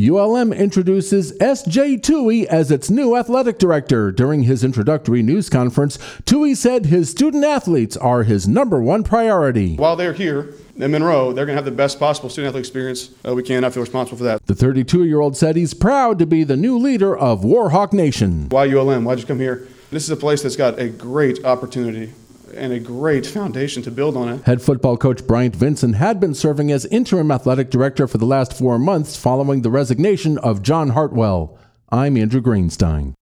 ULM introduces S.J. Tui as its new athletic director. During his introductory news conference, Tui said his student-athletes are his number one priority. While they're here in Monroe, they're going to have the best possible student-athlete experience we can. I feel responsible for that. The 32-year-old said he's proud to be the new leader of Warhawk Nation. Why ULM? Why just come here? This is a place that's got a great opportunity and a great foundation to build on it. Head football coach Bryant Vincent had been serving as interim athletic director for the last 4 months following the resignation of John Hartwell. I'm Andrew Greenstein.